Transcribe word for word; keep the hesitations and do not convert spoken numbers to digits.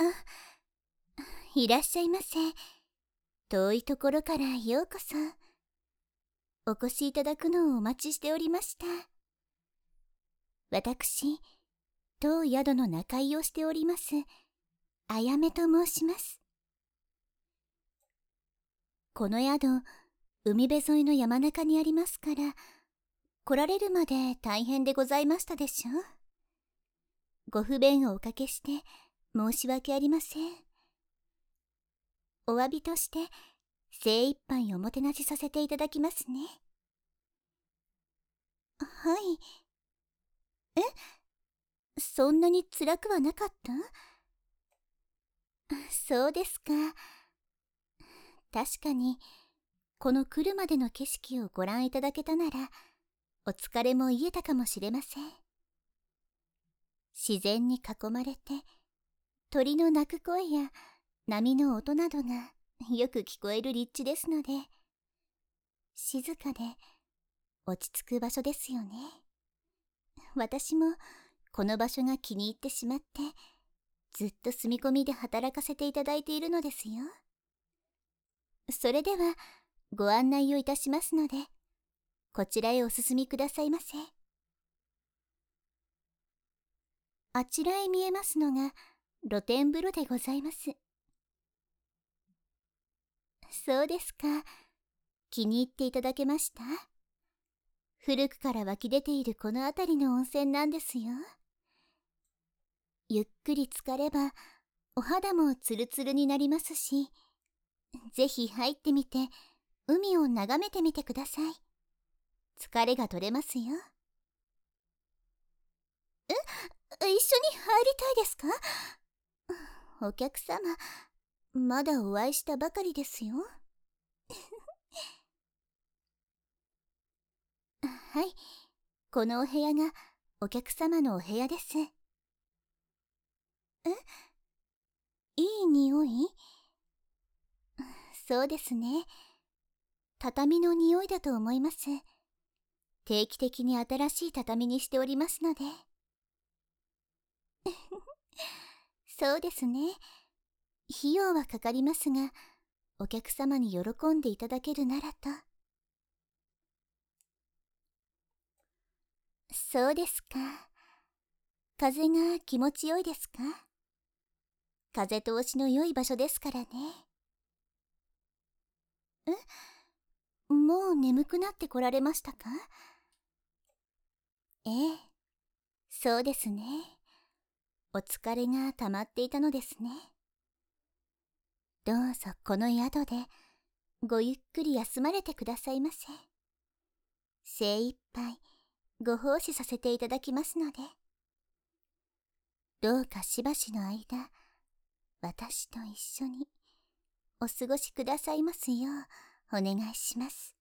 いらっしゃいませ。遠いところからようこそ。お越しいただくのをお待ちしておりました。私、当宿の仲居をしております、あやめと申します。この宿、海辺沿いの山中にありますから、来られるまで大変でございましたでしょう。ご不便をおかけして申し訳ありません。お詫びとして精一杯おもてなしさせていただきますね。はい。え、そんなに辛くはなかった？そうですか。確かにこの来るまでの景色をご覧いただけたならお疲れも癒えたかもしれません。自然に囲まれて鳥の鳴く声や波の音などがよく聞こえる立地ですので、静かで落ち着く場所ですよね。私もこの場所が気に入ってしまってずっと住み込みで働かせていただいているのですよ。それではご案内をいたしますので、こちらへお進みくださいませ。あちらへ見えますのが露天風呂でございます。そうですか。気に入っていただけました？古くから湧き出ているこの辺りの温泉なんですよ。ゆっくり浸かればお肌もツルツルになりますし、ぜひ入ってみて海を眺めてみてください。疲れが取れますよ。え、一緒に入りたいですか？お客様、まだお会いしたばかりですよ。はい、このお部屋がお客様のお部屋です。え、いい匂い？そうですね。畳の匂いだと思います。定期的に新しい畳にしておりますので。そうですね。費用はかかりますが、お客様に喜んでいただけるならと。そうですか。風が気持ちよいですか？風通しの良い場所ですからね。え、もう眠くなってこられましたか？ええ、そうですね。お疲れが溜まっていたのですね。どうぞこの宿でごゆっくり休まれてくださいませ。精一杯ご奉仕させていただきますので、どうかしばしの間私と一緒にお過ごしくださいますようお願いします。